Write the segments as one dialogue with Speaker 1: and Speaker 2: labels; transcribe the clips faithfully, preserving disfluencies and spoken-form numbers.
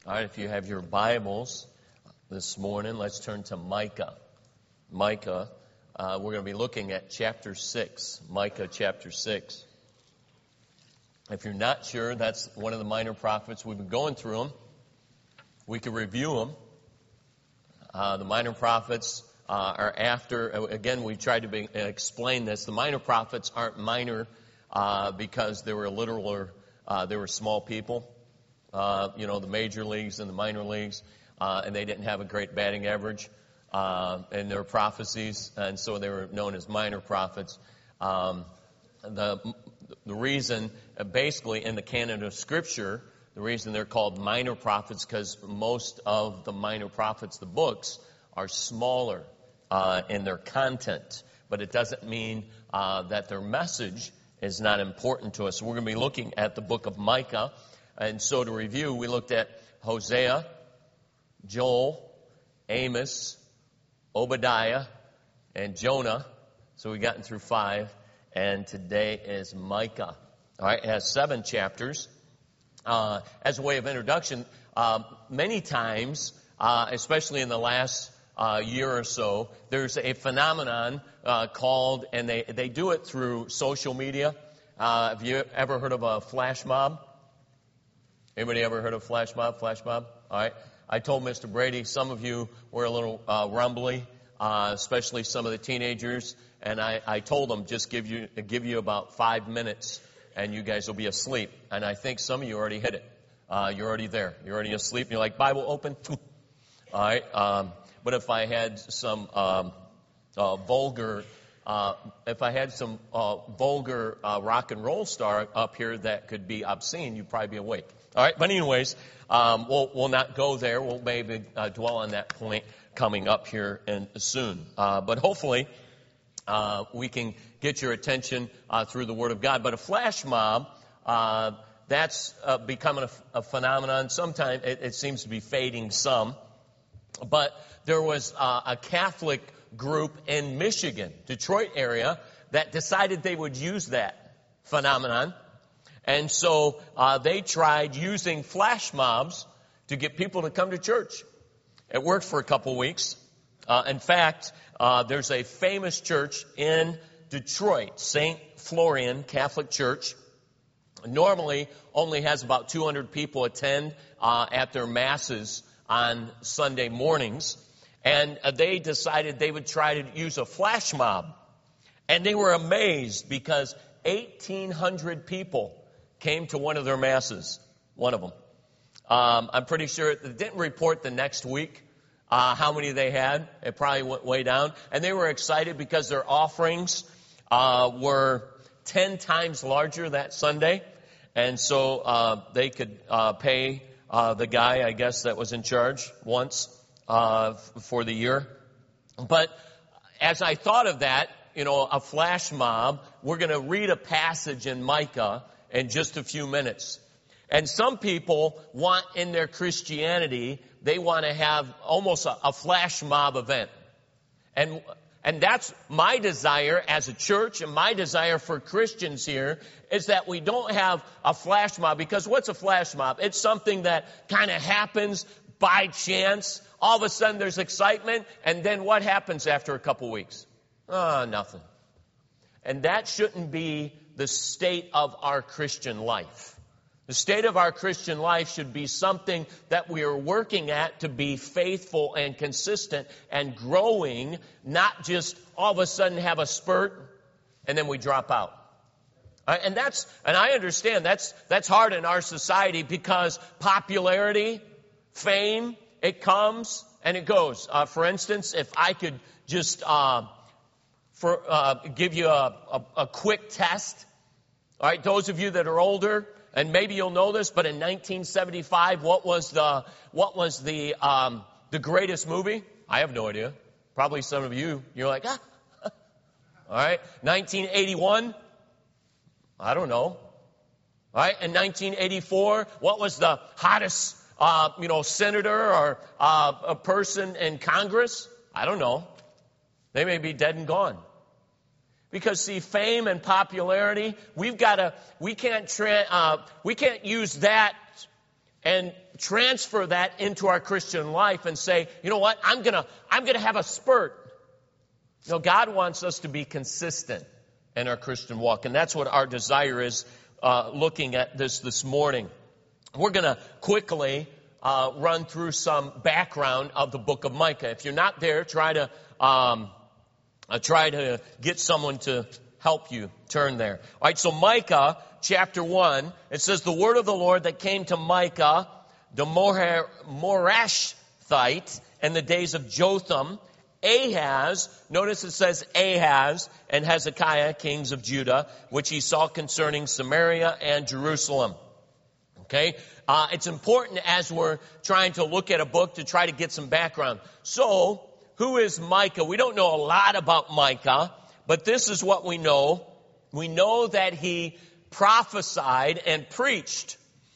Speaker 1: All right, if you have your Bibles this morning, let's turn to Micah. Micah, uh, we're going to be looking at chapter six, Micah chapter six. If you're not sure, that's one of the minor prophets. We've been going through them. We can review them. Uh, the minor prophets uh, are after, again, we tried to be, explain this. The minor prophets aren't minor uh, because they were literal or uh, they were small people. Uh, you know, the major leagues and the minor leagues, uh, and they didn't have a great batting average uh, in their prophecies, and so they were known as minor prophets. Um, the the reason, uh, basically, in the canon of Scripture, the reason they're called minor prophets, because most of the minor prophets, the books, are smaller uh, in their content, but it doesn't mean uh, that their message is not important to us. So we're going to be looking at the book of Micah. And so to review, we looked at Hosea, Joel, Amos, Obadiah, and Jonah. So we've gotten through five. And today is Micah. All right, it has seven chapters. Uh, as a way of introduction, uh, many times, uh, especially in the last uh, year or so, there's a phenomenon uh, called, and they, they do it through social media. Uh, have you ever heard of a flash mob? Anybody ever heard of flash mob? Flash mob? All right. I told Mister Brady, some of you were a little uh, rumbly, uh, especially some of the teenagers, and I, I told them just give you give you about five minutes, and you guys will be asleep. And I think some of you already hit it. Uh, you're already there. You're already asleep. You're like, Bible open. All right. Um, but if I had some um, uh, vulgar, uh, if I had some uh, vulgar uh, rock and roll star up here that could be obscene, you'd probably be awake. All right, but anyways, um, we'll, we'll not go there. We'll maybe uh, dwell on that point coming up here in, soon. Uh, but hopefully, uh, we can get your attention uh, through the Word of God. But a flash mob, uh, that's uh, becoming a, a phenomenon. Sometimes it, it seems to be fading some. But there was uh, a Catholic group in Michigan, Detroit area, that decided they would use that phenomenon. And so uh, they tried using flash mobs to get people to come to church. It worked for a couple weeks. Uh, in fact, uh, there's a famous church in Detroit, Saint Florian Catholic Church. Normally only has about two hundred people attend uh, at their masses on Sunday mornings. And uh, they decided they would try to use a flash mob. And they were amazed because eighteen hundred people came to one of their masses, one of them. Um, I'm pretty sure it didn't report the next week uh, how many they had. It probably went way down. And they were excited because their offerings uh, were ten times larger that Sunday. And so uh, they could uh, pay uh, the guy, I guess, that was in charge once uh, for the year. But as I thought of that, you know, a flash mob, we're going to read a passage in Micah in just a few minutes. And some people want in their Christianity, they want to have almost a, a flash mob event. And and that's my desire as a church, and my desire for Christians here is that we don't have a flash mob. Because what's a flash mob? It's something that kind of happens by chance. All of a sudden there's excitement, and then what happens after a couple weeks? Oh, nothing. And that shouldn't be the state of our Christian life. The state of our Christian life should be something that we are working at to be faithful and consistent and growing, not just all of a sudden have a spurt and then we drop out. And that's, and I understand that's, that's hard in our society because popularity, fame, it comes and it goes. Uh, for instance, if I could just, uh, for, uh, give you a, a, a quick test. All right, those of you that are older, and maybe you'll know this, but in nineteen seventy-five, what was the what was the um, the greatest movie? I have no idea. Probably some of you, you're like, ah. All right, nineteen eighty-one. I don't know. All right, in nineteen eighty-four, what was the hottest, uh, you know, senator or uh, a person in Congress? I don't know. They may be dead and gone. Because see, fame and popularity, we've got to, we can't, tra- uh, we can't use that and transfer that into our Christian life and say, you know what, I'm gonna, I'm gonna have a spurt. You know, God wants us to be consistent in our Christian walk, and that's what our desire is, uh, looking at this this morning. We're gonna quickly uh, run through some background of the book of Micah. If you're not there, try to, um, uh, try to get someone to help you turn there. All right, so Micah chapter one, it says, the word of the Lord that came to Micah, the Morashthite, in the days of Jotham, Ahaz, notice it says Ahaz, and Hezekiah, kings of Judah, which he saw concerning Samaria and Jerusalem. Okay, uh, it's important as we're trying to look at a book to try to get some background. So, who is Micah? We don't know a lot about Micah, but this is what we know. We know that he prophesied and preached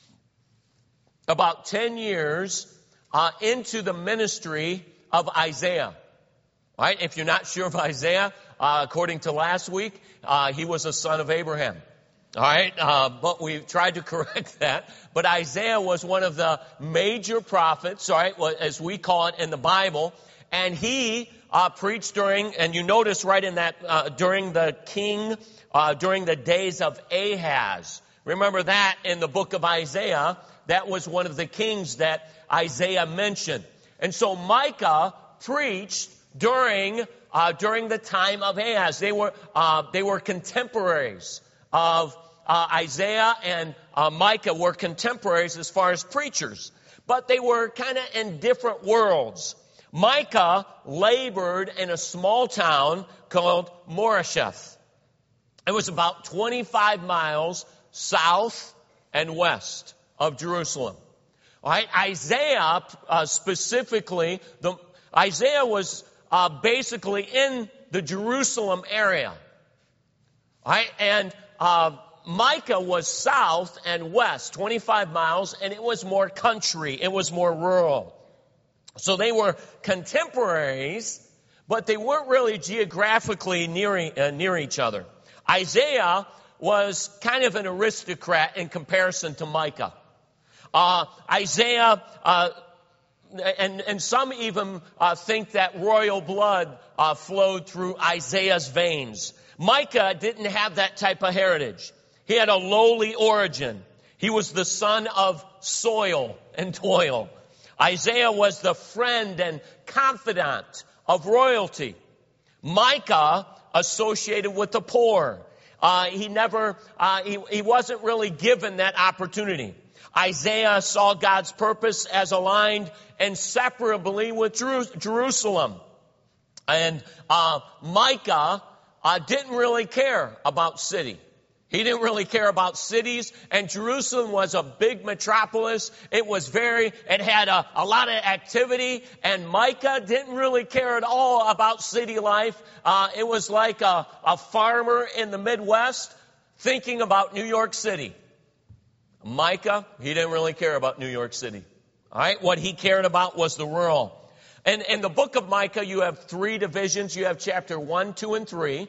Speaker 1: about ten years uh, into the ministry of Isaiah. All right, if you're not sure of Isaiah, uh, according to last week, uh, he was a son of Abraham. All right, uh, but we tried to correct that. But Isaiah was one of the major prophets, all right, as we call it in the Bible. And he uh, preached during, and you notice right in that, uh, during the king, uh, during the days of Ahaz. Remember that in the book of Isaiah, that was one of the kings that Isaiah mentioned. And so Micah preached during, uh, during the time of Ahaz. They were, uh, they were contemporaries of uh, Isaiah, and uh, Micah were contemporaries as far as preachers. But they were kind of in different worlds. Micah labored in a small town called Morasheth. It was about twenty-five miles south and west of Jerusalem. All right, Isaiah uh, specifically, the, Isaiah was uh, basically in the Jerusalem area. All right, and uh, Micah was south and west, twenty-five miles, and it was more country. It was more rural. So they were contemporaries, but they weren't really geographically near, uh, near each other. Isaiah was kind of an aristocrat in comparison to Micah. Uh, Isaiah, uh, and, and some even uh, think that royal blood uh, flowed through Isaiah's veins. Micah didn't have that type of heritage. He had a lowly origin. He was the son of soil and toil. Isaiah was the friend and confidant of royalty. Micah associated with the poor. Uh, he never, uh, he, he wasn't really given that opportunity. Isaiah saw God's purpose as aligned inseparably with Jeru- Jerusalem. And uh, Micah uh, didn't really care about city. He didn't really care about cities, and Jerusalem was a big metropolis. It was very, it had a, a lot of activity, and Micah didn't really care at all about city life. Uh, it was like a, a farmer in the Midwest thinking about New York City. Micah, he didn't really care about New York City. All right, what he cared about was the rural. And in the book of Micah, you have three divisions. You have chapter one, two, and three.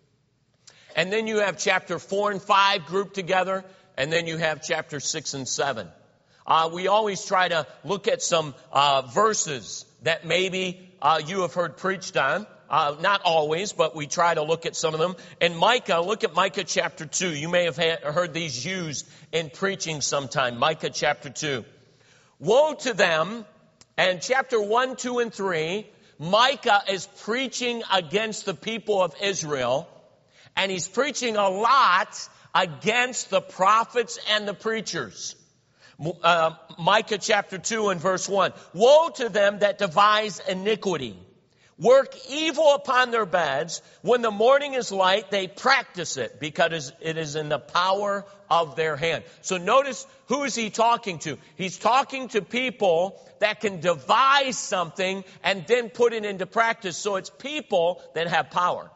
Speaker 1: And then you have chapter four and five grouped together. And then you have chapter six and seven. Uh, we always try to look at some uh, verses that maybe uh, you have heard preached on. Uh, not always, but we try to look at some of them. And Micah, look at Micah chapter two. You may have had, heard these used in preaching sometime. Micah chapter two. Woe to them. And chapter one, two, and three, Micah is preaching against the people of Israel. And he's preaching a lot against the prophets and the preachers. Uh, Micah chapter two and verse one. Woe to them that devise iniquity. Work evil upon their beds. When the morning is light, they practice it because it is in the power of their hand. So notice, who is he talking to? He's talking to people that can devise something and then put it into practice. So it's people that have power.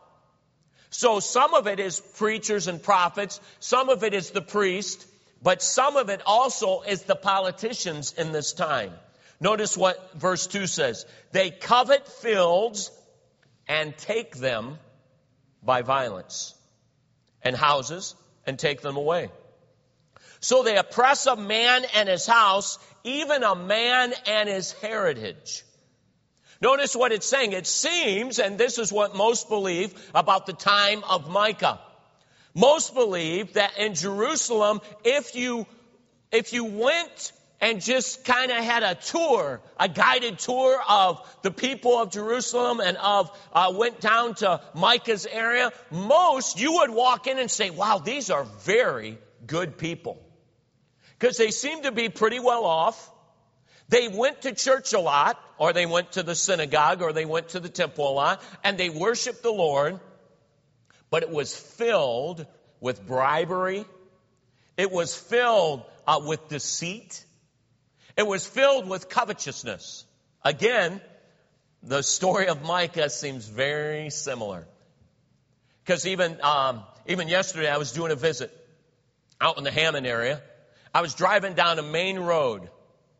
Speaker 1: So some of it is preachers and prophets. Some of it is the priest. But some of it also is the politicians in this time. Notice what verse two says. They covet fields and take them by violence, and houses and take them away. So they oppress a man and his house, even a man and his heritage. Notice what it's saying. It seems, and this is what most believe about the time of Micah. Most believe that in Jerusalem, if you, if you went and just kind of had a tour, a guided tour of the people of Jerusalem and of, uh, went down to Micah's area, most you would walk in and say, wow, these are very good people. Because they seem to be pretty well off. They went to church a lot, or they went to the synagogue, or they went to the temple a lot, and they worshiped the Lord, but it was filled with bribery. It was filled uh, with deceit. It was filled with covetousness. Again, the story of Micah seems very similar. Because even, um, even yesterday I was doing a visit out in the Hammond area. I was driving down a main road.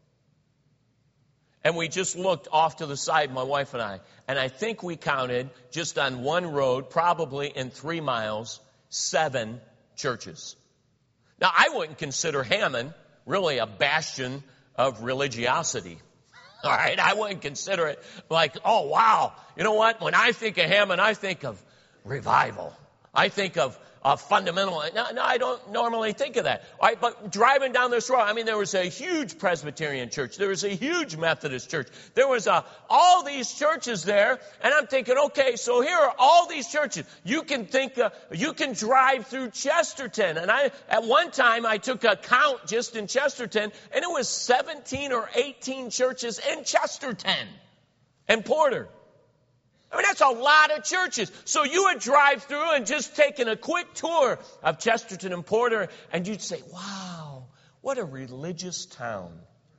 Speaker 1: And we just looked off to the side, my wife and I. And I think we counted, just on one road, probably in three miles, seven churches. Now, I wouldn't consider Hammond really a bastion of religiosity. All right? I wouldn't consider it like, oh, wow. You know what? When I think of Hammond, I think of revival. I think of Uh, fundamental. No, no, I don't normally think of that. All right, but driving down this road, I mean, there was a huge Presbyterian church. There was a huge Methodist church. There was a, all these churches there, and I'm thinking, okay, so here are all these churches. You can think, uh, you can drive through Chesterton, and I, at one time, I took a count just in Chesterton, and it was seventeen or eighteen churches in Chesterton and Porter. I mean, that's a lot of churches. So you would drive through and just taking a quick tour of Chesterton and Porter, and you'd say, wow, what a religious town.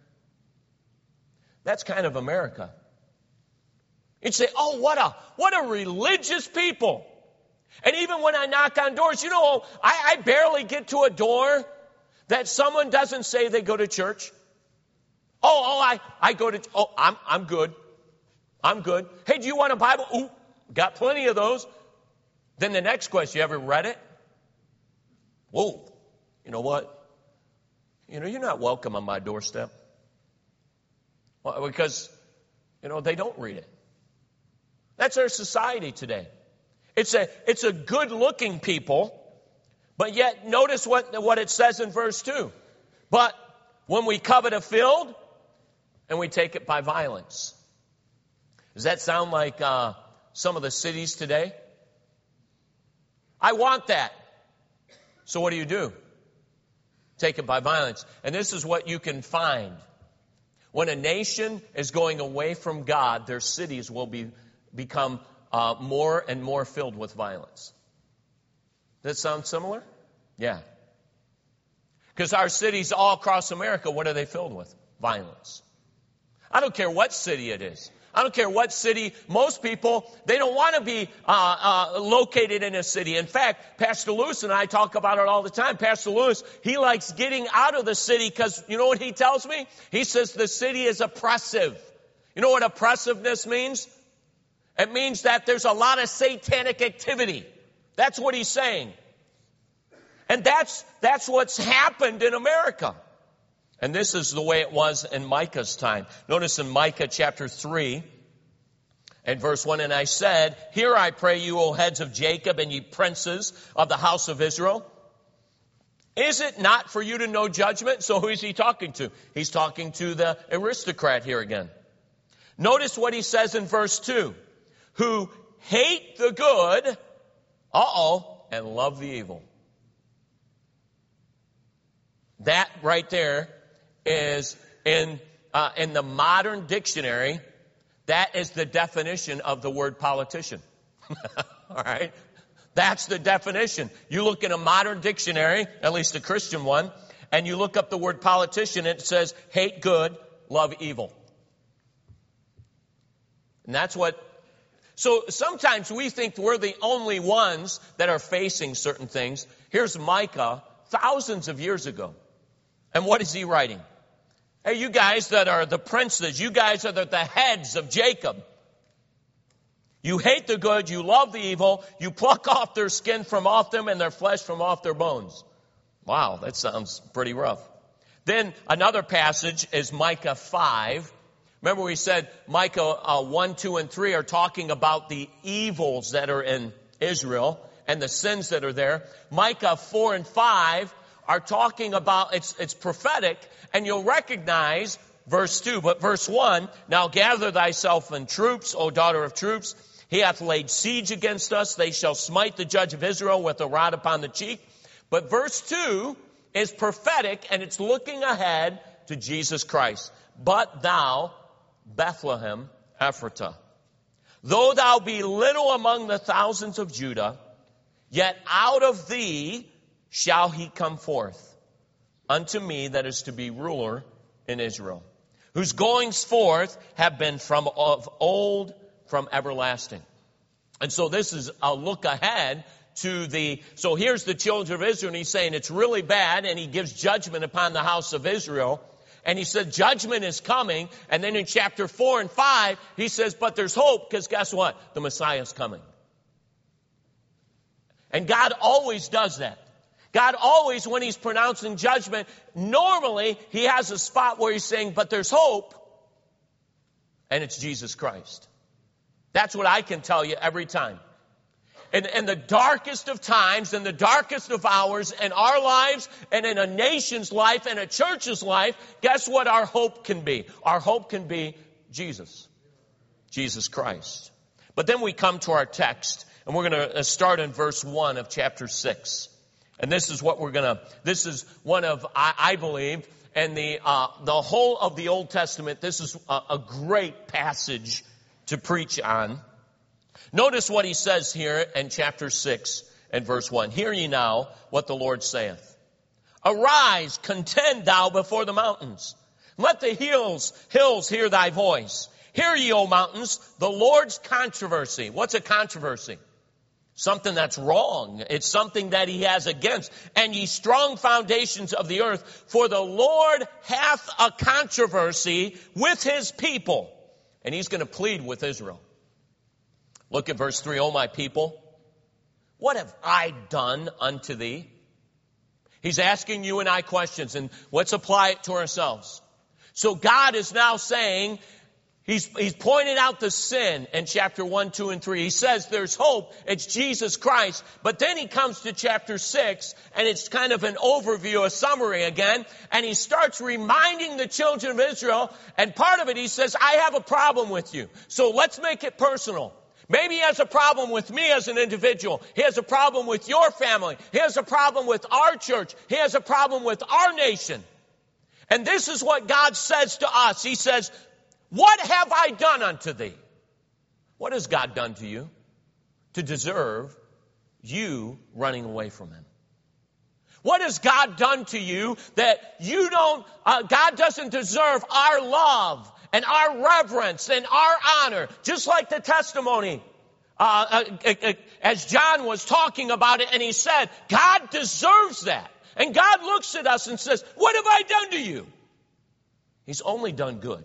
Speaker 1: That's kind of America. You'd say, oh, what a, what a religious people. And even when I knock on doors, you know, I, I barely get to a door that someone doesn't say they go to church. Oh, oh, I, I go to, oh, I'm, I'm good. I'm good. Hey, do you want a Bible? Ooh, got plenty of those. Then the next question, you ever read it? Whoa, you know what? You know, you're not welcome on my doorstep. Well, because, you know, they don't read it. That's our society today. It's a, it's a good-looking people, but yet notice what, what it says in verse two. But when we covet a field, and we take it by violence. Does that sound like uh, some of the cities today? I want that. So what do you do? Take it by violence. And this is what you can find. When a nation is going away from God, their cities will be become uh, more and more filled with violence. Does that sound similar? Yeah. Because our cities all across America, what are they filled with? Violence. I don't care what city it is. I don't care what city. Most people, they don't want to be uh, uh, located in a city. In fact, Pastor Lewis and I talk about it all the time. Pastor Lewis, he likes getting out of the city because you know what he tells me? He says the city is oppressive. You know what oppressiveness means? It means that there's a lot of satanic activity. That's what he's saying. And that's, that's what's happened in America. And this is the way it was in Micah's time. Notice in Micah chapter three and verse one, and I said, hear I pray you, O heads of Jacob, and ye princes of the house of Israel. Is it not for you to know judgment? So who is he talking to? He's talking to the aristocrat here again. Notice what he says in verse two. Who hate the good, uh-oh, and love the evil. That right there is in uh, in the modern dictionary, that is the definition of the word politician. All right? That's the definition. You look in a modern dictionary, at least a Christian one, and you look up the word politician, and it says hate good, love evil. And that's what... So sometimes we think we're the only ones that are facing certain things. Here's Micah thousands of years ago. And what is he writing? Hey, you guys that are the princes, you guys are the, the heads of Jacob. You hate the good, you love the evil, you pluck off their skin from off them and their flesh from off their bones. Wow, that sounds pretty rough. Then another passage is Micah five. Remember we said Micah uh, one, two, and three are talking about the evils that are in Israel and the sins that are there. Micah four and five are talking about, it's, it's prophetic, and you'll recognize verse two. But verse one, now gather thyself in troops, O daughter of troops. He hath laid siege against us. They shall smite the judge of Israel with a rod upon the cheek. But verse two is prophetic, and it's looking ahead to Jesus Christ. But thou, Bethlehem Ephratah, though thou be little among the thousands of Judah, yet out of thee shall he come forth unto me that is to be ruler in Israel, whose goings forth have been from of old, from everlasting. And so this is a look ahead to the, so here's the children of Israel, and he's saying it's really bad, and he gives judgment upon the house of Israel. And he said judgment is coming. And then in chapter four and five, he says, but there's hope, because guess what? The Messiah is coming. And God always does that. God always, when he's pronouncing judgment, normally he has a spot where he's saying, but there's hope. And it's Jesus Christ. That's what I can tell you every time. In, in the darkest of times, in the darkest of hours, in our lives, and in a nation's life, and a church's life, guess what our hope can be? Our hope can be Jesus. Jesus Christ. But then we come to our text, and we're going to start in verse one of chapter six. And this is what we're going to, this is one of, I, I believe, and the, uh, the whole of the Old Testament, this is a, a great passage to preach on. Notice what he says here in chapter six and verse one. Hear ye now what the Lord saith. Arise, contend thou before the mountains. Let the hills, hills hear thy voice. Hear ye, O mountains, the Lord's controversy. What's a controversy? Something that's wrong. It's something that he has against. And ye strong foundations of the earth, for the Lord hath a controversy with his people. And he's going to plead with Israel. Look at verse three. O my people, what have I done unto thee? He's asking you and I questions, and let's apply it to ourselves. So God is now saying, he's, he's pointed out the sin in chapter one, two, and three. He says there's hope. It's Jesus Christ. But then he comes to chapter six, and it's kind of an overview, a summary again. And he starts reminding the children of Israel. And part of it, he says, I have a problem with you. So let's make it personal. Maybe he has a problem with me as an individual. He has a problem with your family. He has a problem with our church. He has a problem with our nation. And this is what God says to us. He says, what have I done unto thee? What has God done to you to deserve you running away from him? What has God done to you that you don't, uh, God doesn't deserve our love and our reverence and our honor, just like the testimony, uh, uh, uh, as John was talking about it, and he said, God deserves that. And God looks at us and says, what have I done to you? He's only done good.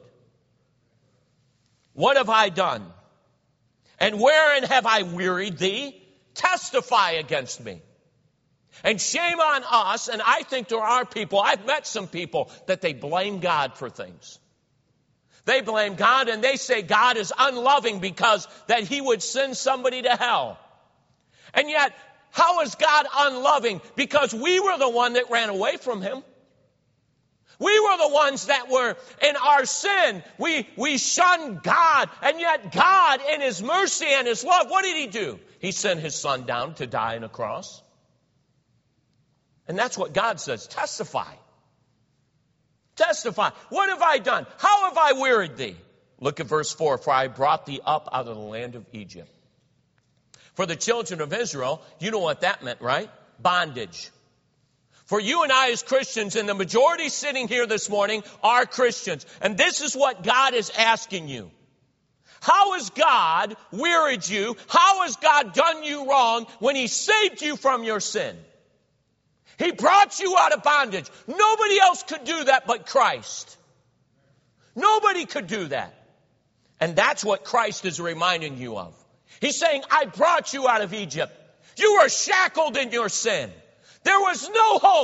Speaker 1: What have I done? And wherein have I wearied thee? Testify against me. And shame on us, and I think there are people, I've met some people, that they blame God for things. They blame God and they say God is unloving because that he would send somebody to hell. And yet, how is God unloving? Because we were the one that ran away from him. We were the ones that were in our sin. We, we shunned God. And yet God, in his mercy and his love, what did he do? He sent his son down to die on a cross. And that's what God says. Testify. Testify. What have I done? How have I wearied thee? Look at verse four. For I brought thee up out of the land of Egypt. For the children of Israel, you know what that meant, right? Bondage. For you and I as Christians, and the majority sitting here this morning are Christians. And this is what God is asking you. How has God wearied you? How has God done you wrong when he saved you from your sin? He brought you out of bondage. Nobody else could do that but Christ. Nobody could do that. And that's what Christ is reminding you of. He's saying, I brought you out of Egypt. You were shackled in your sin. There was no hope.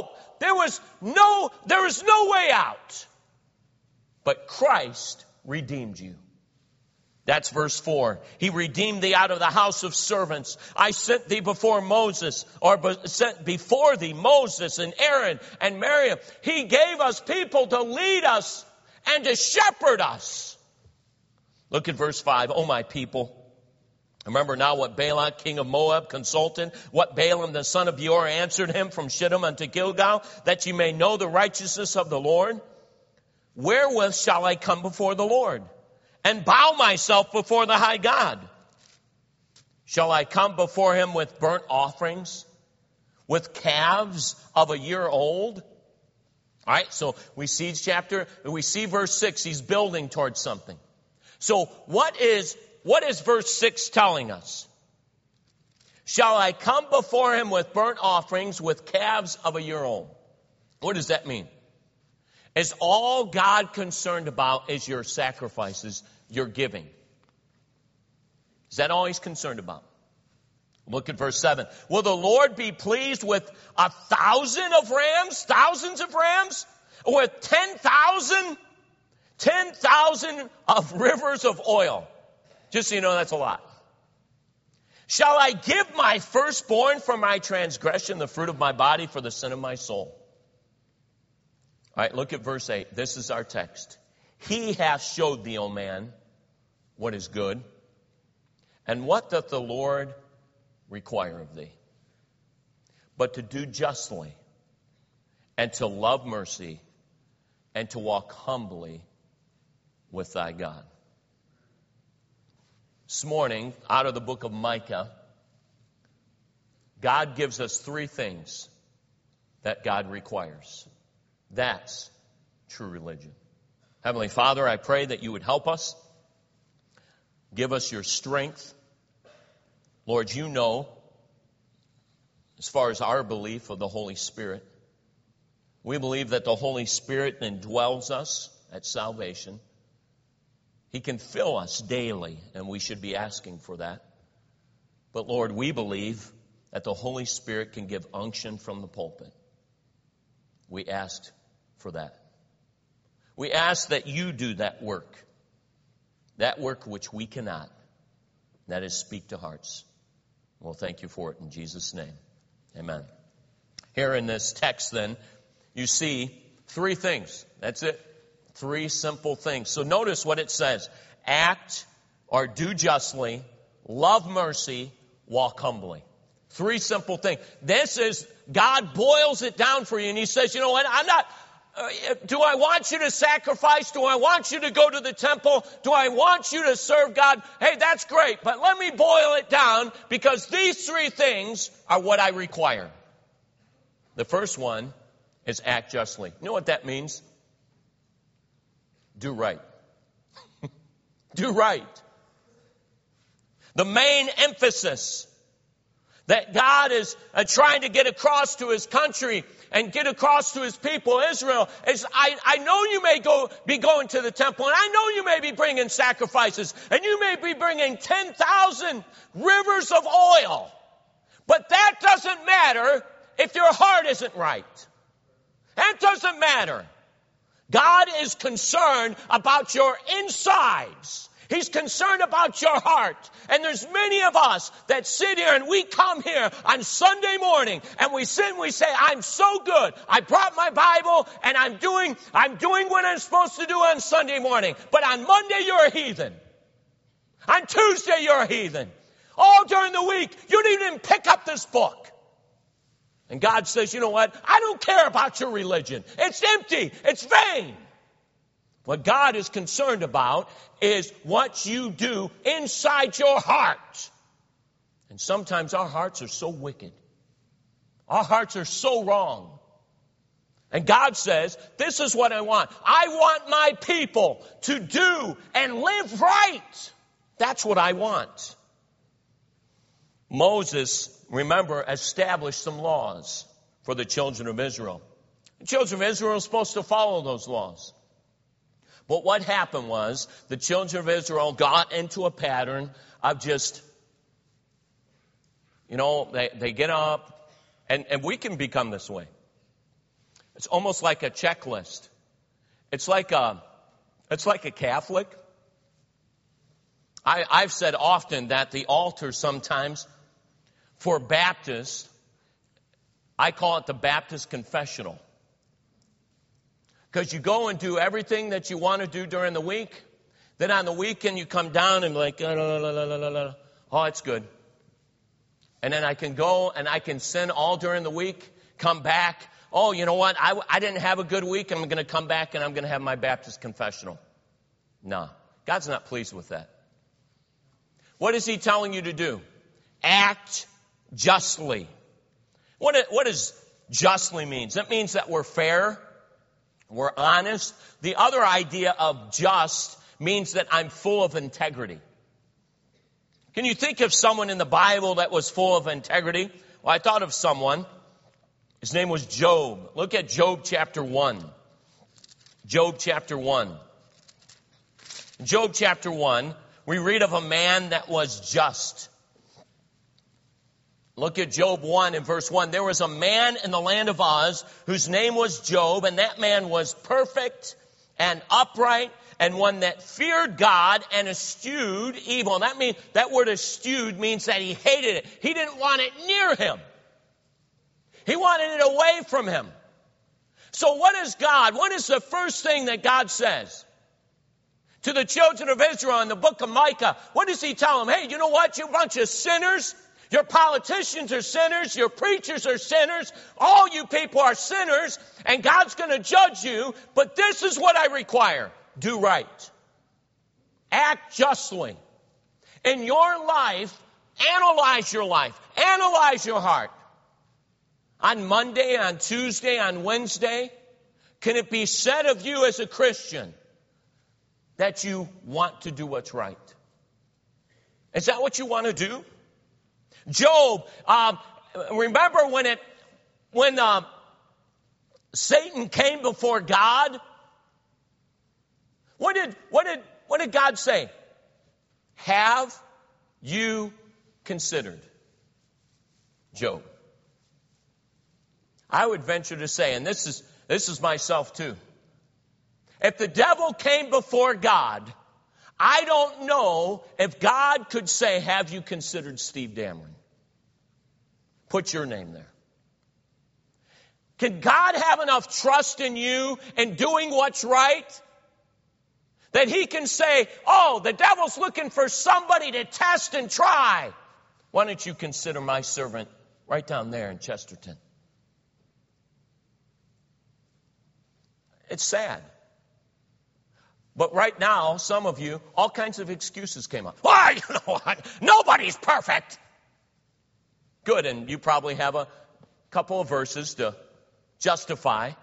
Speaker 1: There was no, there was no way out. But Christ redeemed you. That's verse four. He redeemed thee out of the house of servants. I sent thee before Moses, or be, sent before thee Moses and Aaron and Miriam. He gave us people to lead us and to shepherd us. Look at verse five. O my people, remember now what Balak, king of Moab, consulted, what Balaam the son of Beor answered him from Shittim unto Gilgal, that ye may know the righteousness of the Lord. Wherewith shall I come before the Lord, and bow myself before the high God? Shall I come before him with burnt offerings, with calves of a year old? All right, so we see chapter, we see verse six, he's building towards something. So what is, what is verse six telling us? Shall I come before him with burnt offerings, with calves of a year old? What does that mean? Is all God concerned about is your sacrifices, your giving? Is that all he's concerned about? Look at verse seven. Will the Lord be pleased with a thousand of rams, thousands of rams, or with ten thousand? Ten thousand of rivers of oil. Just so you know, that's a lot. Shall I give my firstborn for my transgression, the fruit of my body for the sin of my soul? All right, look at verse eight. This is our text. He hath showed thee, O man, what is good, and what doth the Lord require of thee? But to do justly, and to love mercy, and to walk humbly with thy God. This morning, out of the book of Micah, God gives us three things that God requires. That's true religion. Heavenly Father, I pray that you would help us. Give us your strength. Lord, you know, as far as our belief of the Holy Spirit, we believe that the Holy Spirit indwells us at salvation. He can fill us daily, and we should be asking for that. But Lord, we believe that the Holy Spirit can give unction from the pulpit. We asked for that. We ask that you do that work. That work which we cannot. That is, speak to hearts. Well, thank you for it in Jesus' name. Amen. Here in this text then, you see three things. That's it. Three simple things. So notice what it says. Act or do justly, love mercy, walk humbly. Three simple things. This is, God boils it down for you and he says, you know what, I'm not, uh, do I want you to sacrifice? Do I want you to go to the temple? Do I want you to serve God? Hey, that's great, but let me boil it down because these three things are what I require. The first one is act justly. You know what that means? Do right. Do right. The main emphasis that God is uh, trying to get across to his country and get across to his people, Israel, is I, I know you may go be going to the temple, and I know you may be bringing sacrifices, and you may be bringing ten thousand rivers of oil. But that doesn't matter if your heart isn't right. That doesn't matter. God is concerned about your insides. He's concerned about your heart. And there's many of us that sit here and we come here on Sunday morning and we sit and we say, I'm so good. I brought my Bible and I'm doing, I'm doing what I'm supposed to do on Sunday morning. But on Monday, you're a heathen. On Tuesday, you're a heathen. All during the week, you didn't even pick up this book. And God says, you know what? I don't care about your religion. It's empty. It's vain. What God is concerned about is what you do inside your heart. And sometimes our hearts are so wicked. Our hearts are so wrong. And God says, this is what I want. I want my people to do and live right. That's what I want. Moses, remember, established some laws for the children of Israel. The children of Israel are supposed to follow those laws. But what happened was the children of Israel got into a pattern of just, you know, they, they get up, and, and we can become this way. It's almost like a checklist. It's like a, it's like a Catholic. I, I've said often that the altar sometimes for Baptists, I call it the Baptist confessional. Because you go and do everything that you want to do during the week. Then on the weekend you come down and like, la, la, la, la, la, la. Oh, it's good. And then I can go and I can sin all during the week, come back. Oh, you know what? I, I didn't have a good week. I'm going to come back and I'm going to have my Baptist confessional. No, God's not pleased with that. What is he telling you to do? Act justly. What, it, what does justly means? That means that we're fair, we're honest. The other idea of just means that I'm full of integrity. Can you think of someone in the Bible that was full of integrity? Well, I thought of someone. His name was Job. Look at Job chapter one. Job chapter one. In Job chapter one, we read of a man that was just. Look at Job one and verse one. There was a man in the land of Uz whose name was Job, and that man was perfect and upright and one that feared God and eschewed evil. And that means, that word eschewed means that he hated it. He didn't want it near him. He wanted it away from him. So what is God? What is the first thing that God says to the children of Israel in the book of Micah? What does he tell them? Hey, you know what? You bunch of sinners. Your politicians are sinners. Your preachers are sinners. All you people are sinners. And God's going to judge you. But this is what I require. Do right. Act justly. In your life, analyze your life. Analyze your heart. On Monday, on Tuesday, on Wednesday, can it be said of you as a Christian that you want to do what's right? Is that what you want to do? Job, uh, remember when it, when uh, Satan came before God? What did what did what did God say? Have you considered Job? I would venture to say, and this is this is myself too. If the devil came before God, I don't know if God could say, have you considered Steve Dameron? Put your name there. Can God have enough trust in you in doing what's right that he can say, oh, the devil's looking for somebody to test and try. Why don't you consider my servant right down there in Chesterton? It's sad. But right now, some of you, all kinds of excuses came up. Why, you know what? Nobody's perfect. Good, and you probably have a couple of verses to justify.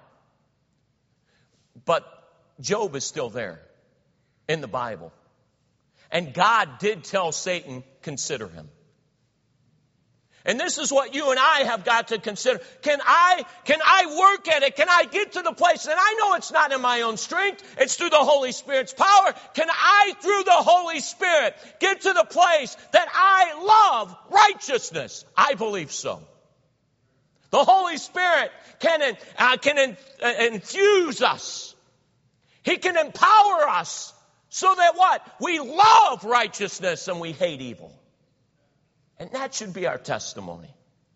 Speaker 1: But Job is still there in the Bible. And God did tell Satan, consider him. And this is what you and I have got to consider. Can I, can I work at it? Can I get to the place? And I know it's not in my own strength. It's through the Holy Spirit's power. Can I, through the Holy Spirit, get to the place that I love righteousness? I believe so. The Holy Spirit can, uh, can in, uh, infuse us. He can empower us so that what? We love righteousness and we hate evil. And that should be our testimony.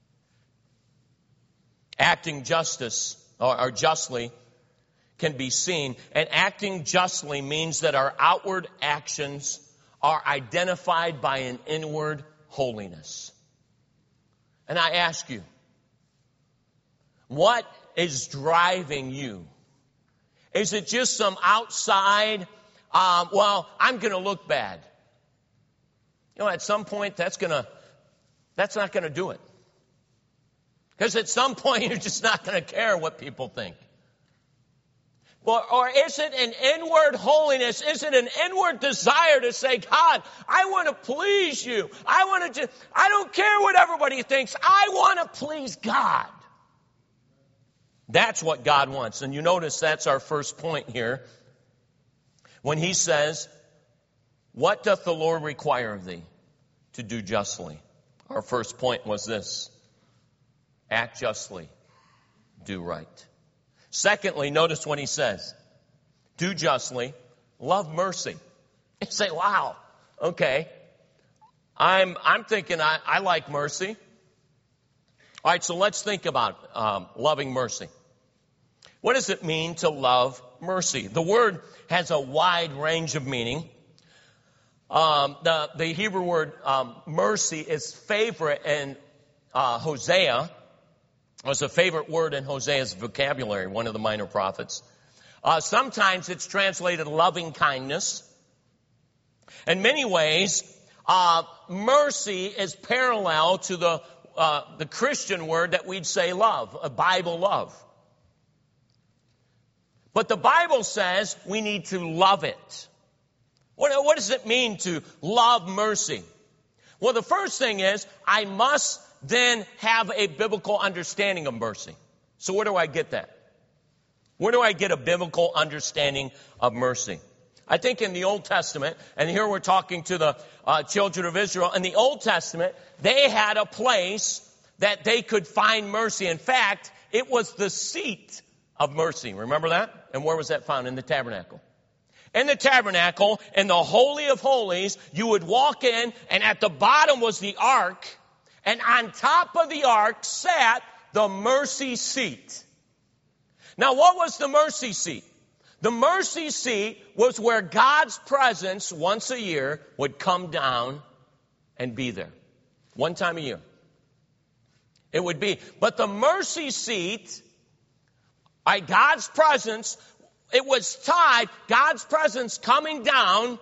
Speaker 1: Acting justice or, or justly can be seen. And acting justly means that our outward actions are identified by an inward holiness. And I ask you, what is driving you? Is it just some outside, um, well, I'm going to look bad? You know, at some point that's going to That's not going to do it. Because at some point, you're just not going to care what people think. Or, or is it an inward holiness? Is it an inward desire to say, God, I want to please you. I want to just, I don't care what everybody thinks. I want to please God. That's what God wants. And you notice that's our first point here. When he says, what doth the Lord require of thee? To do justly. Our first point was this. Act justly. Do right. Secondly, notice what he says. Do justly, love mercy. You say, wow, okay. I'm, I'm thinking I, I like mercy. All right, so let's think about um, loving mercy. What does it mean to love mercy? The word has a wide range of meaning. Um, the, the Hebrew word um, mercy is favorite in uh, Hosea. It was a favorite word in Hosea's vocabulary, one of the minor prophets. Uh, sometimes it's translated loving kindness. In many ways, uh, mercy is parallel to the uh, the Christian word that we'd say love, a Bible love. But the Bible says we need to love it. What, what does it mean to love mercy? Well, the first thing is I must then have a biblical understanding of mercy. So where do I get that? Where do I get a biblical understanding of mercy? I think in the Old Testament, and here we're talking to the uh, children of Israel, in the Old Testament, they had a place that they could find mercy. In fact, it was the seat of mercy. Remember that? And where was that found? In the tabernacle. In the tabernacle, in the Holy of Holies, you would walk in, and at the bottom was the ark, and on top of the ark sat the mercy seat. Now, what was the mercy seat? The mercy seat was where God's presence once a year would come down and be there. One time a year. It would be. But the mercy seat, by God's presence, it was tied, God's presence coming down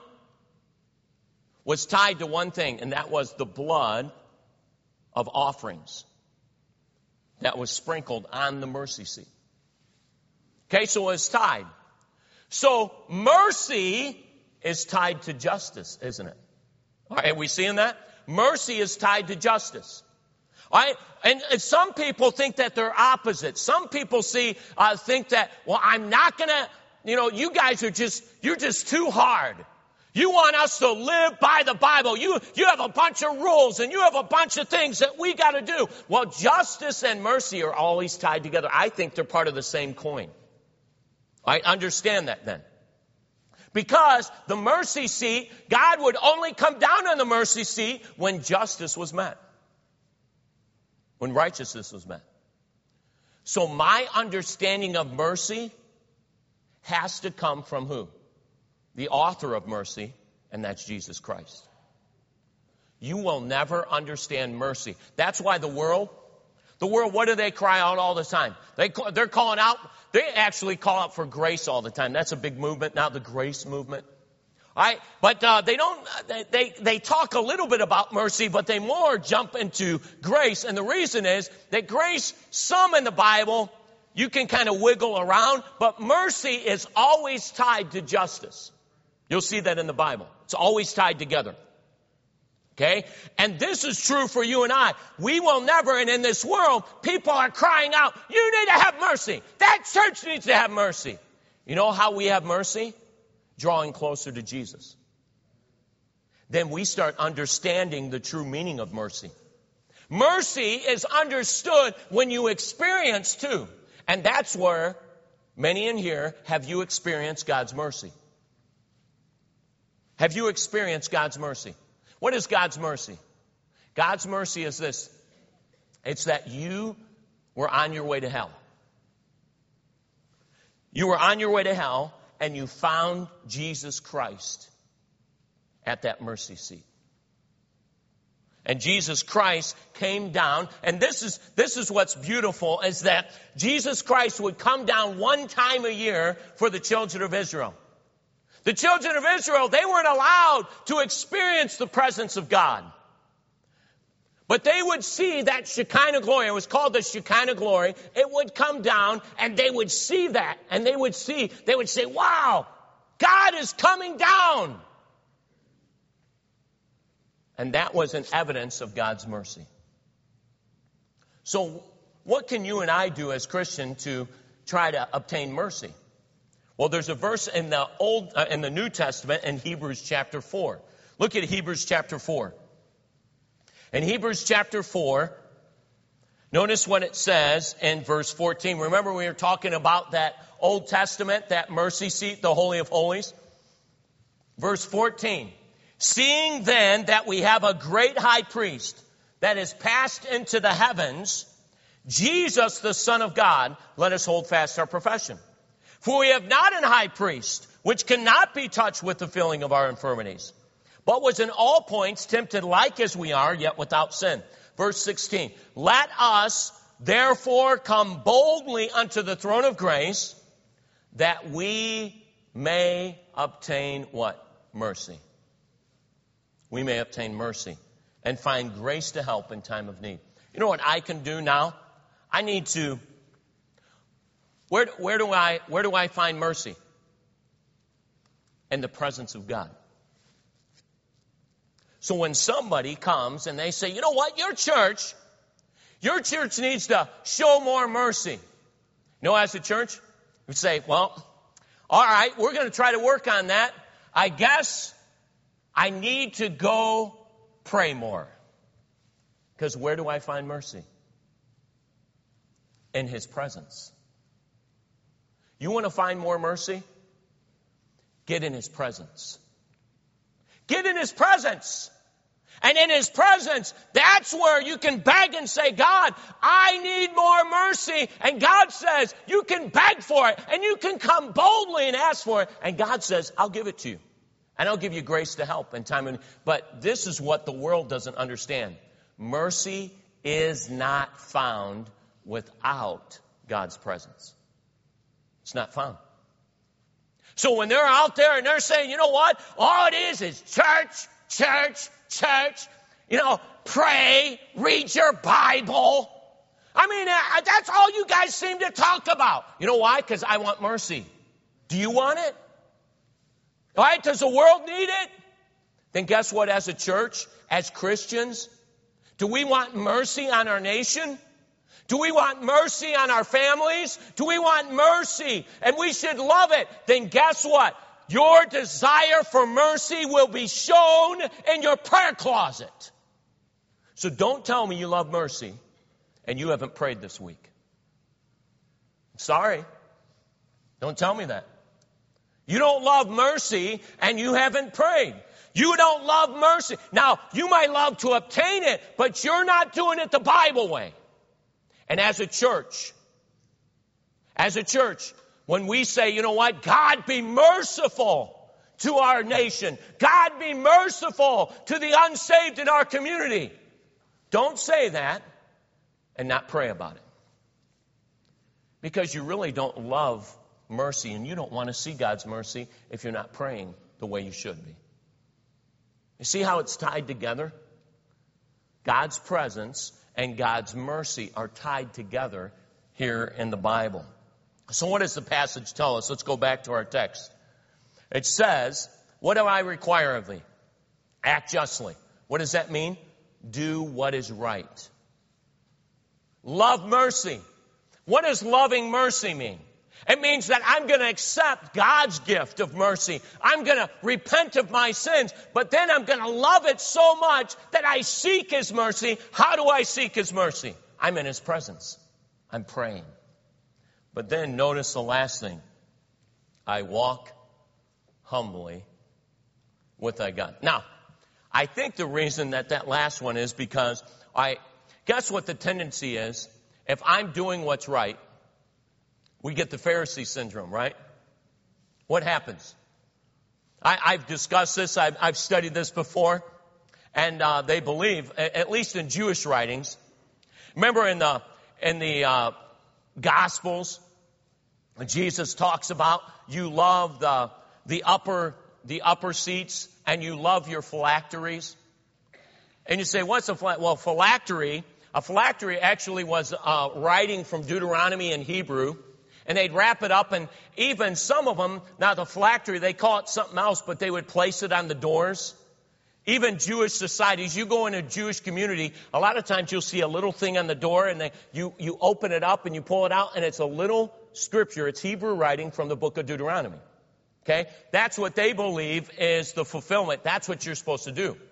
Speaker 1: was tied to one thing, and that was the blood of offerings that was sprinkled on the mercy seat. Okay, so it was tied. So mercy is tied to justice, isn't it? All right, are we seeing that? Mercy is tied to justice. All right, and, and some people think that they're opposites. Some people see, uh, think that, well, I'm not going to, you know, you guys are just, you're just too hard. You want us to live by the Bible. You, you have a bunch of rules and you have a bunch of things that we got to do. Well, justice and mercy are always tied together. I think they're part of the same coin. I understand that then. Because the mercy seat, God would only come down on the mercy seat when justice was met. When righteousness was met. So my understanding of mercy has to come from who? The author of mercy, and that's Jesus Christ. You will never understand mercy. That's why the world, the world, what do they cry out all the time? They, they're calling out, they actually call out for grace all the time. That's a big movement now, the grace movement. All right? But uh, they don't, they, they talk a little bit about mercy, but they more jump into grace. And the reason is that grace, some in the Bible, you can kind of wiggle around, but mercy is always tied to justice. You'll see that in the Bible. It's always tied together. Okay? And this is true for you and I. We will never, and in this world, people are crying out, you need to have mercy. That church needs to have mercy. You know how we have mercy? Drawing closer to Jesus. Then we start understanding the true meaning of mercy. Mercy is understood when you experience too. And that's where many in here, have you experienced God's mercy? Have you experienced God's mercy? What is God's mercy? God's mercy is this. It's that you were on your way to hell. You were on your way to hell and you found Jesus Christ at that mercy seat. And Jesus Christ came down, and this is, this is what's beautiful, is that Jesus Christ would come down one time a year for the children of Israel. The children of Israel, they weren't allowed to experience the presence of God. But they would see that Shekinah glory. It was called the Shekinah glory. It would come down and they would see that. And they would see, they would say, wow, God is coming down. And that was an evidence of God's mercy. So what can you and I do as Christians to try to obtain mercy? Well, there's a verse in the Old, uh, in the New Testament in Hebrews chapter four. Look at Hebrews chapter four. In Hebrews chapter four, Notice what it says in verse fourteen. Remember we were talking about that Old Testament, that mercy seat, the Holy of Holies? Verse fourteen. Seeing then that we have a great high priest that is passed into the heavens, Jesus, the Son of God, let us hold fast our profession. For we have not an high priest which cannot be touched with the feeling of our infirmities, but was in all points tempted like as we are, yet without sin. Verse sixteen. Let us therefore come boldly unto the throne of grace, that we may obtain what? Mercy. We may obtain mercy and find grace to help in time of need. You know what I can do now? I need to, where, where do I, where do I find mercy? In the presence of God. So when somebody comes and they say, you know what, your church, your church needs to show more mercy. You know, as a church, we say, well, all right, we're going to try to work on that. I guess I need to go pray more. Because where do I find mercy? In His presence. You want to find more mercy? Get in His presence. Get in His presence. And in His presence, that's where you can beg and say, God, I need more mercy. And God says, you can beg for it. And you can come boldly and ask for it. And God says, I'll give it to you. And I'll give you grace to help in time of need. But this is what the world doesn't understand. Mercy is not found without God's presence. It's not found. So when they're out there and they're saying, you know what? All it is is church, church, church. You know, pray, read your Bible. I mean, uh, that's all you guys seem to talk about. You know why? Because I want mercy. Do you want it? All right? Does the world need it? Then guess what? As a church, as Christians, do we want mercy on our nation? Do we want mercy on our families? Do we want mercy? And we should love it. Then guess what? Your desire for mercy will be shown in your prayer closet. So don't tell me you love mercy and you haven't prayed this week. Sorry. Don't tell me that. You don't love mercy and you haven't prayed. You don't love mercy. Now, you might love to obtain it, but you're not doing it the Bible way. And as a church, as a church, when we say, you know what, God be merciful to our nation. God be merciful to the unsaved in our community. Don't say that and not pray about it. Because you really don't love mercy and you don't want to see God's mercy if you're not praying the way you should be. You see how it's tied together? God's presence and God's mercy are tied together here in the Bible. So what does the passage tell us? Let's go back to our text. It says, what do I require of thee? Act justly. What does that mean? Do what is right. Love mercy. What does loving mercy mean? It means that I'm going to accept God's gift of mercy. I'm going to repent of my sins, but then I'm going to love it so much that I seek His mercy. How do I seek His mercy? I'm in His presence. I'm praying. But then notice the last thing. I walk humbly with thy God. Now, I think the reason that that last one is because I guess what the tendency is, if I'm doing what's right, we get the Pharisee syndrome, right? What happens? I, I've discussed this. I've, I've studied this before. And uh, they believe, at least in Jewish writings, remember in the in the uh, Gospels, Jesus talks about you love the the upper the upper seats and you love your phylacteries. And you say, what's a phylactery? Well, phylactery, a phylactery actually was uh, writing from Deuteronomy in Hebrew. And they'd wrap it up, and even some of them, now the phylactery, they call it something else, but they would place it on the doors. Even Jewish societies, you go in a Jewish community, a lot of times you'll see a little thing on the door, and they, you, you open it up and you pull it out, and it's a little scripture. It's Hebrew writing from the book of Deuteronomy. Okay? That's what they believe is the fulfillment. That's what you're supposed to do.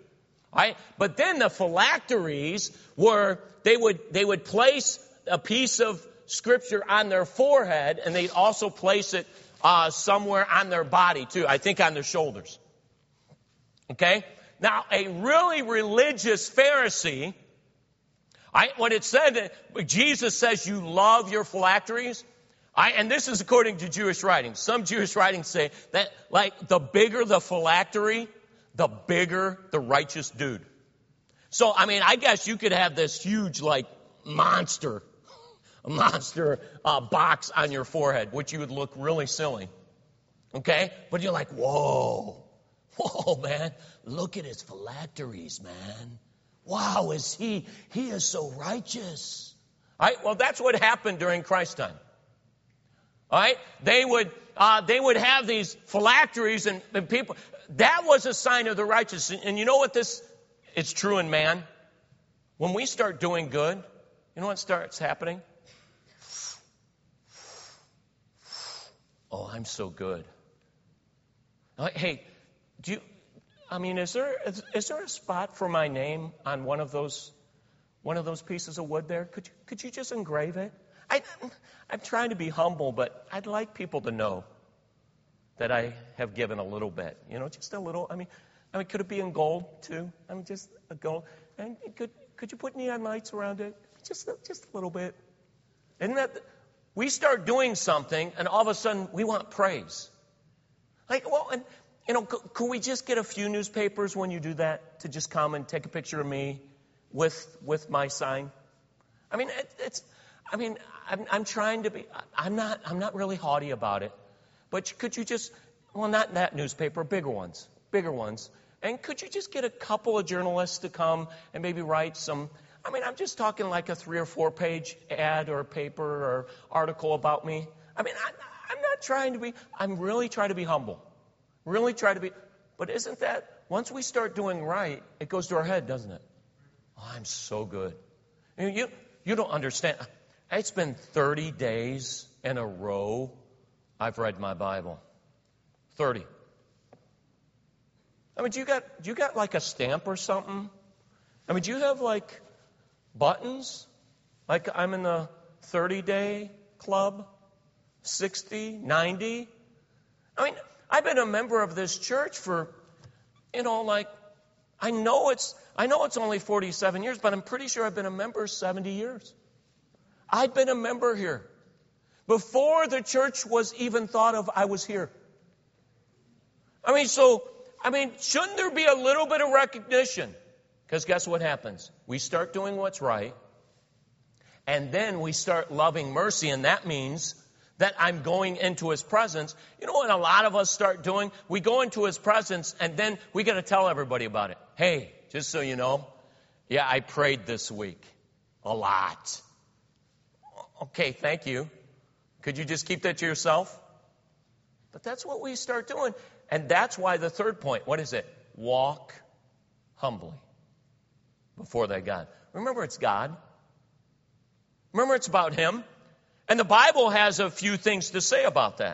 Speaker 1: Right? But then the phylacteries were, they would, they would place a piece of Scripture on their forehead, and they'd also place it uh, somewhere on their body too. I think on their shoulders. Okay? Now, a really religious Pharisee, I, when it said, Jesus says you love your phylacteries, I, and this is according to Jewish writings. Some Jewish writings say that, like, the bigger the phylactery, the bigger the righteous dude. So, I mean, I guess you could have this huge, like, monster, a monster uh, box on your forehead, which you would look really silly. Okay? But you're like, whoa, whoa, man, look at his phylacteries, man. Wow, is he, he is so righteous. All right, well, that's what happened during Christ's time. All right, they would, uh, they would have these phylacteries and, and people, that was a sign of the righteous. And you know what this, it's true in man. When we start doing good, you know what starts happening? Oh, I'm so good. Hey, do you, I mean, is there, is, is there a spot for my name on one of those, one of those pieces of wood there? Could you, could you just engrave it? I, I'm trying to be humble, but I'd like people to know that I have given a little bit, you know, just a little. I mean, I mean, could it be in gold too? I mean, just a gold. And could, could you put neon lights around it? Just, just a little bit. Isn't that, we start doing something and all of a sudden we want praise. Like, well, and, you know, could, could we just get a few newspapers when you do that to just come and take a picture of me with, with my sign? I mean, it, it's, I mean, I'm, I'm trying to be, I'm not, I'm not really haughty about it. But could you just, well, not that newspaper, bigger ones, bigger ones. And could you just get a couple of journalists to come and maybe write some, I mean, I'm just talking like a three or four page ad or paper or article about me. I mean, I, I'm not trying to be, I'm really trying to be humble. Really try to be, but isn't that, once we start doing right, it goes to our head, doesn't it? Oh, I'm so good. You, you, you don't understand. It's been thirty days in a row I've read my Bible. thirty. I mean, do you got, do you got like a stamp or something? I mean, do you have like buttons? Like I'm in the thirty day club? sixty, ninety? I mean, I've been a member of this church for, you know, like, I know it's, I know it's only forty-seven years, but I'm pretty sure I've been a member seventy years. I've been a member here. Before the church was even thought of, I was here. I mean, so, I mean, shouldn't there be a little bit of recognition? Because guess what happens? We start doing what's right, and then we start loving mercy, and that means that I'm going into His presence. You know what a lot of us start doing? We go into His presence, and then we got to tell everybody about it. Hey, just so you know, yeah, I prayed this week. A lot. Okay, thank you. Could you just keep that to yourself? But that's what we start doing. And that's why the third point, what is it? Walk humbly before that God. Remember, it's God. Remember, it's about Him. And the Bible has a few things to say about that.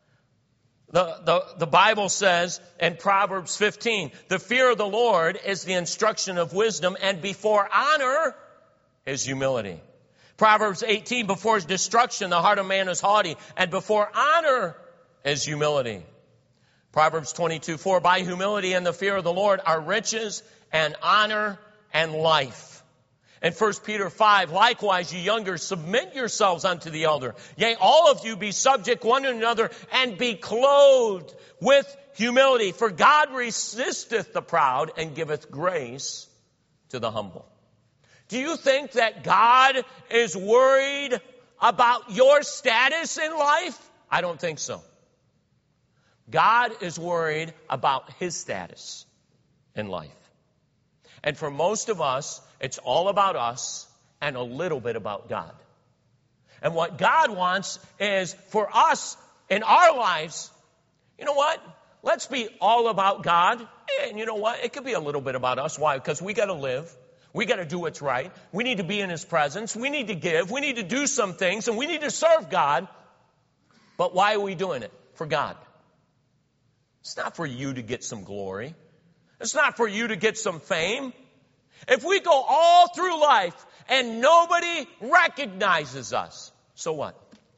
Speaker 1: The, the, the Bible says in Proverbs fifteen, the fear of the Lord is the instruction of wisdom, and before honor is humility. Proverbs eighteen, before destruction, the heart of man is haughty, and before honor is humility. Proverbs twenty-two, four, by humility and the fear of the Lord are riches and honor and life. And First Peter five, likewise, ye younger, submit yourselves unto the elder. Yea, all of you be subject one to another, and be clothed with humility. For God resisteth the proud, and giveth grace to the humble. Do you think that God is worried about your status in life? I don't think so. God is worried about His status in life. And for most of us, it's all about us and a little bit about God. And what God wants is for us in our lives, you know what? Let's be all about God. And you know what? It could be a little bit about us. Why? Because we got to live. We got to do what's right. We need to be in His presence. We need to give. We need to do some things. And we need to serve God. But why are we doing it? For God. It's not for you to get some glory. It's not for you to get some fame. If we go all through life and nobody recognizes us, so what?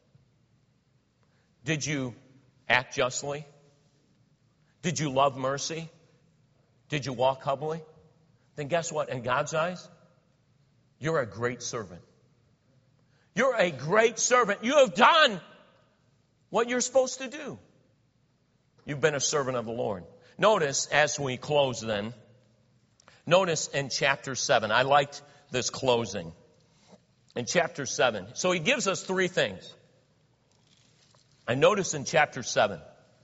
Speaker 1: Did you act justly? Did you love mercy? Did you walk humbly? Then guess what? In God's eyes, you're a great servant. You're a great servant. You have done what you're supposed to do. You've been a servant of the Lord. Notice, as we close then, notice in chapter seven, I liked this closing. In chapter seven, so he gives us three things. I notice in chapter seven,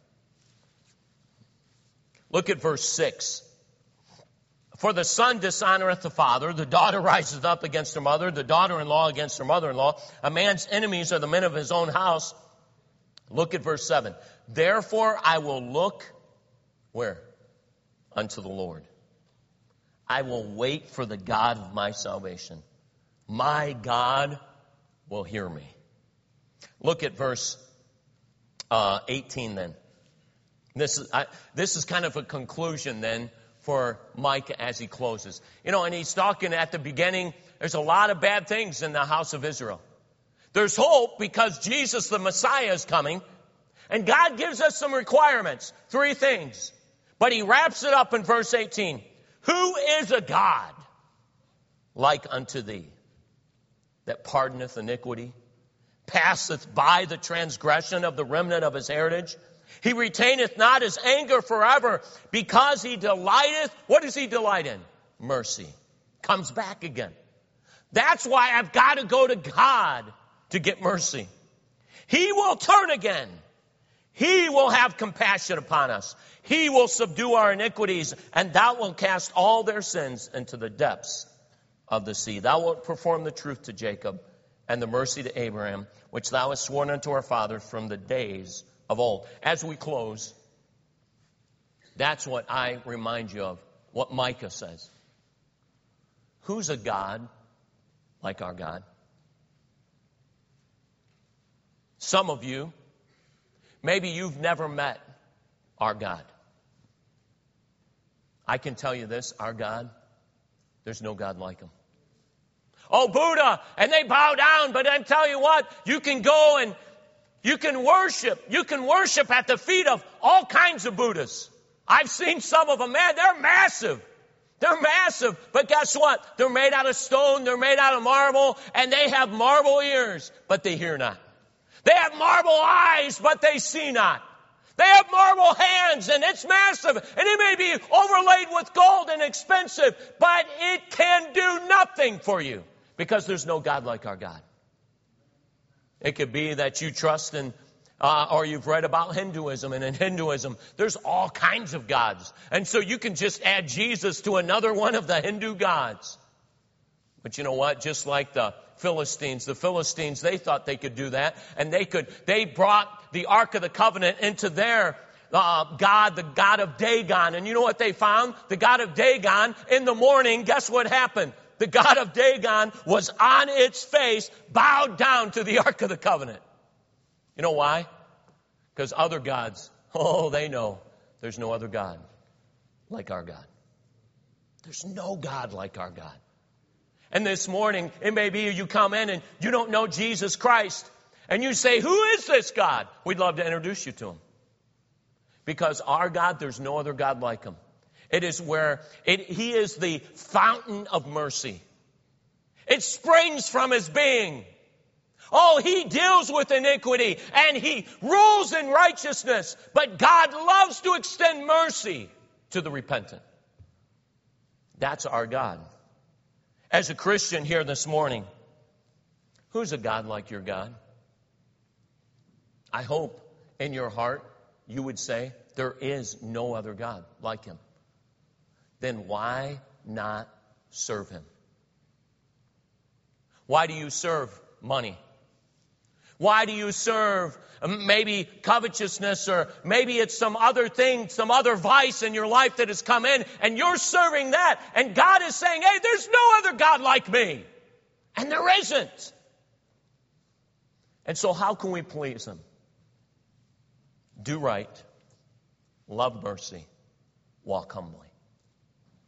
Speaker 1: look at verse six. For the son dishonoreth the father, the daughter riseth up against her mother, the daughter-in-law against her mother-in-law. A man's enemies are the men of his own house. Look at verse seven. Therefore I will look, where? Unto the Lord. I will wait for the God of my salvation. My God will hear me. Look at verse uh, eighteen then. This is, I, this is kind of a conclusion then for Micah as he closes. You know, and he's talking at the beginning, there's a lot of bad things in the house of Israel. There's hope because Jesus the Messiah is coming. And God gives us some requirements. Three things. But he wraps it up in verse eighteen. Who is a God like unto thee, that pardoneth iniquity, passeth by the transgression of the remnant of his heritage? He retaineth not his anger forever, because he delighteth. What does he delight in? Mercy. Comes back again. That's why I've got to go to God to get mercy. He will turn again. He will have compassion upon us. He will subdue our iniquities, and thou wilt cast all their sins into the depths of the sea. Thou wilt perform the truth to Jacob and the mercy to Abraham, which thou hast sworn unto our fathers from the days of old. As we close, that's what I remind you of, what Micah says. Who's a God like our God? Some of you, maybe you've never met our God. I can tell you this, our God, there's no God like him. Oh, Buddha, and they bow down, but I tell you what, you can go and you can worship. You can worship at the feet of all kinds of Buddhas. I've seen some of them, man, they're massive. They're massive, but guess what? They're made out of stone, they're made out of marble, and they have marble ears, but they hear not. They have marble eyes, but they see not. They have marble hands, and it's massive, and it may be overlaid with gold and expensive, but it can do nothing for you, because there's no God like our God. It could be that you trust in, uh, or you've read about Hinduism, and in Hinduism, there's all kinds of gods. And so you can just add Jesus to another one of the Hindu gods. But you know what? Just like the Philistines, the Philistines, they thought they could do that. And they could, they brought the Ark of the Covenant into their uh, God, the God of Dagon. And you know what they found? The God of Dagon, in the morning, guess what happened? The God of Dagon was on its face, bowed down to the Ark of the Covenant. You know why? Because other gods, oh, they know there's no other God like our God. There's no God like our God. And this morning, it may be you come in and you don't know Jesus Christ. And you say, who is this God? We'd love to introduce you to him. Because our God, there's no other God like him. It is where it, he is the fountain of mercy. It springs from his being. Oh, he deals with iniquity and he rules in righteousness. But God loves to extend mercy to the repentant. That's our God. As a Christian here this morning, who's a God like your God? I hope in your heart you would say, there is no other God like him. Then why not serve him? Why do you serve money? Why do you serve maybe covetousness, or maybe it's some other thing, some other vice in your life that has come in, and you're serving that, and God is saying, hey, there's no other God like me. And there isn't. And so how can we please him? Do right, love mercy, walk humbly.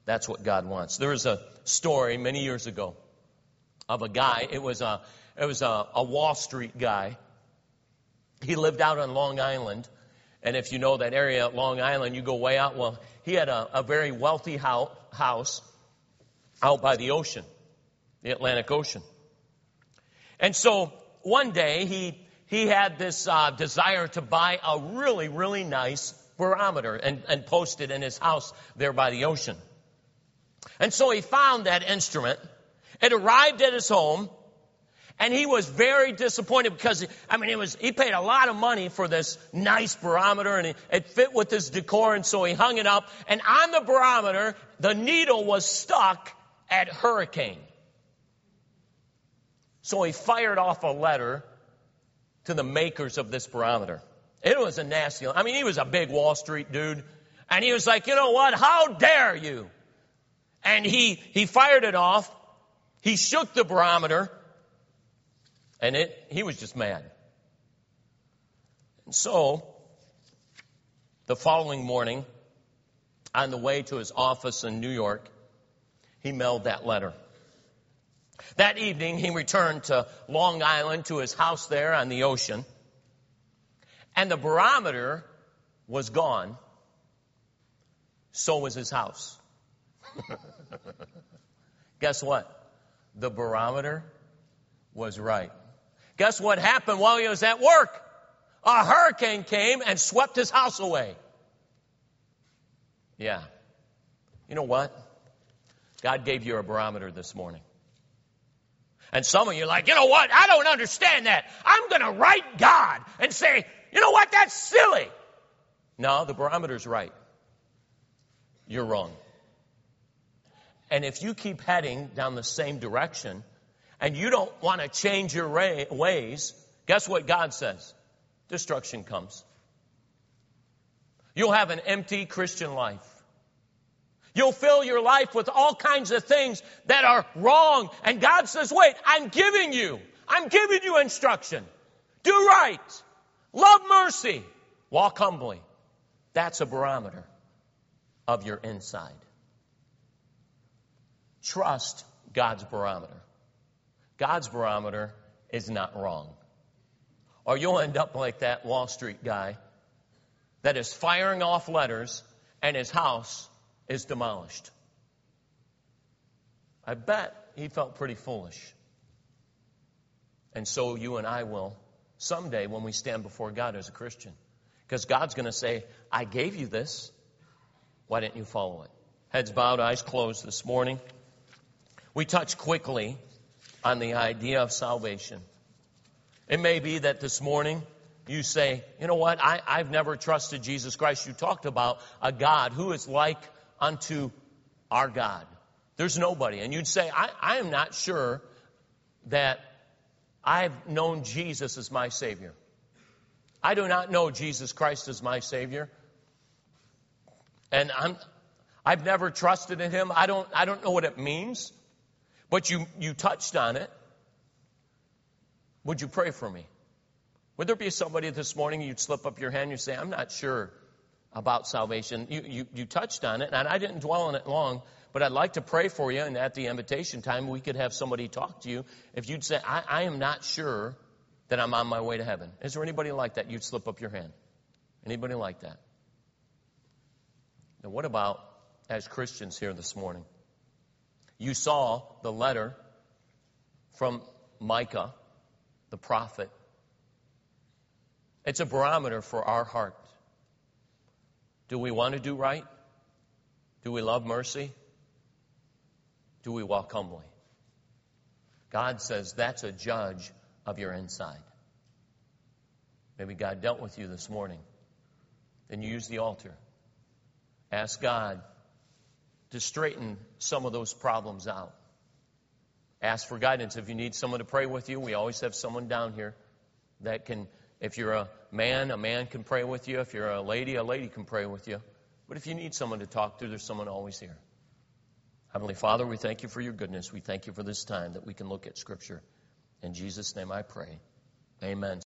Speaker 1: That's what God wants. There was a story many years ago of a guy. It was a, it was a, a Wall Street guy. He lived out on Long Island. And if you know that area at Long Island, you go way out. Well, he had a, a very wealthy house, house out by the ocean, the Atlantic Ocean. And so one day he he had this uh, desire to buy a really, really nice barometer and, and post it in his house there by the ocean. And so he found that instrument. It arrived at his home. And he was very disappointed because, I mean, it was, he paid a lot of money for this nice barometer and it, it fit with his decor. And so he hung it up. And on the barometer, the needle was stuck at hurricane. So he fired off a letter to the makers of this barometer. It was a nasty, I mean, he was a big Wall Street dude. And he was like, you know what? How dare you? And he, he fired it off. He shook the barometer. And it, he was just mad. And so, the following morning, on the way to his office in New York, he mailed that letter. That evening, he returned to Long Island, to his house there on the ocean. And the barometer was gone. So was his house. Guess what? The barometer was right. Guess what happened while he was at work? A hurricane came and swept his house away. Yeah. You know what? God gave you a barometer this morning. And some of you are like, you know what? I don't understand that. I'm going to write God and say, you know what? That's silly. No, the barometer's right. You're wrong. And if you keep heading down the same direction, and you don't want to change your ways, guess what God says? Destruction comes. You'll have an empty Christian life. You'll fill your life with all kinds of things that are wrong. And God says, wait, I'm giving you. I'm giving you instruction. Do right. Love mercy. Walk humbly. That's a barometer of your inside. Trust God's barometer. God's barometer is not wrong. Or you'll end up like that Wall Street guy that is firing off letters and his house is demolished. I bet he felt pretty foolish. And so you and I will someday when we stand before God as a Christian. Because God's going to say, I gave you this. Why didn't you follow it? Heads bowed, eyes closed this morning. We touch quickly on the idea of salvation. It may be that this morning you say, you know what, I, I've never trusted Jesus Christ. You talked about a God who is like unto our God. There's nobody. And you'd say, I, I am not sure that I've known Jesus as my Savior. I do not know Jesus Christ as my Savior. And I'm, I've never trusted in Him. I don't, I don't know what it means. But you, you touched on it. Would you pray for me? Would there be somebody this morning you'd slip up your hand and you'd say, I'm not sure about salvation. You, you, you touched on it, and I didn't dwell on it long, but I'd like to pray for you, and at the invitation time, we could have somebody talk to you. If you'd say, I, I am not sure that I'm on my way to heaven. Is there anybody like that? You'd slip up your hand. Anybody like that? Now, what about as Christians here this morning? You saw the letter from Micah, the prophet. It's a barometer for our heart. Do we want to do right? Do we love mercy? Do we walk humbly? God says that's a judge of your inside. Maybe God dealt with you this morning. Then you use the altar. Ask God to straighten some of those problems out. Ask for guidance. If you need someone to pray with you, we always have someone down here that can, if you're a man, a man can pray with you. If you're a lady, a lady can pray with you. But if you need someone to talk to, there's someone always here. Heavenly Father, we thank you for your goodness. We thank you for this time that we can look at Scripture. In Jesus' name I pray. Amen.